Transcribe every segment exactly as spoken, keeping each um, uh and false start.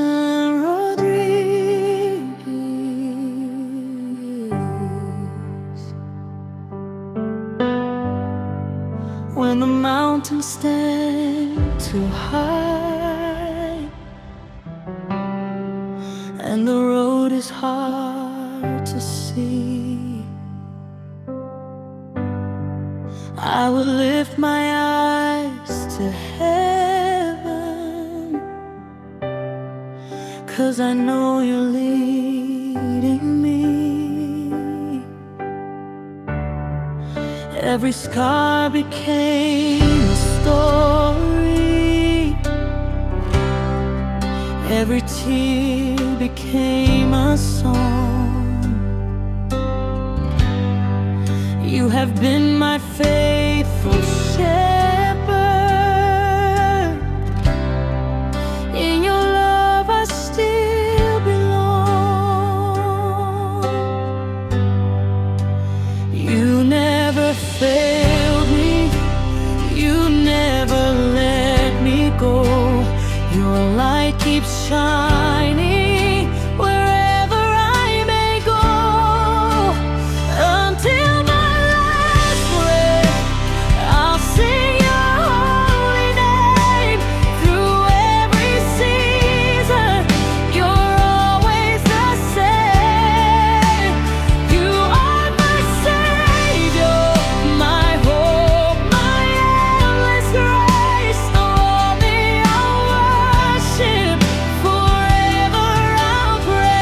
Jason Rodriguez. When the mountains stand too high and the road is hard to see, I will lift my eyes to heaven, 'cause I know you're leading me. Every scar became a story, every tear became a song. You have been my faithful shepherd. In your love I still belong. You never failed me, you never let me go. Your light keeps shining wherever I may go, until my last breath I'll sing your holy name. Through every season you're always the same. You are my Savior, my hope, my endless grace. So only I'll worship, forever I'll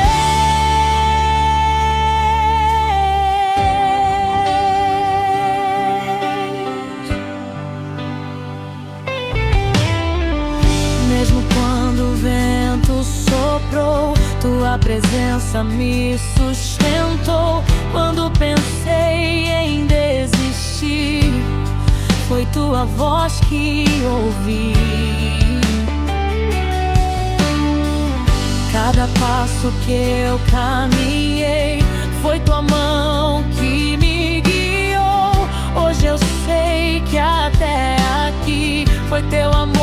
praise. Mesmo quando o vento soprou, tua presença me sustentou. Quando pensei em desistir, foi tua voz que ouvi. Cada passo que eu caminhei, foi tua mão que me guiou. Hoje eu sei que até aqui foi teu amor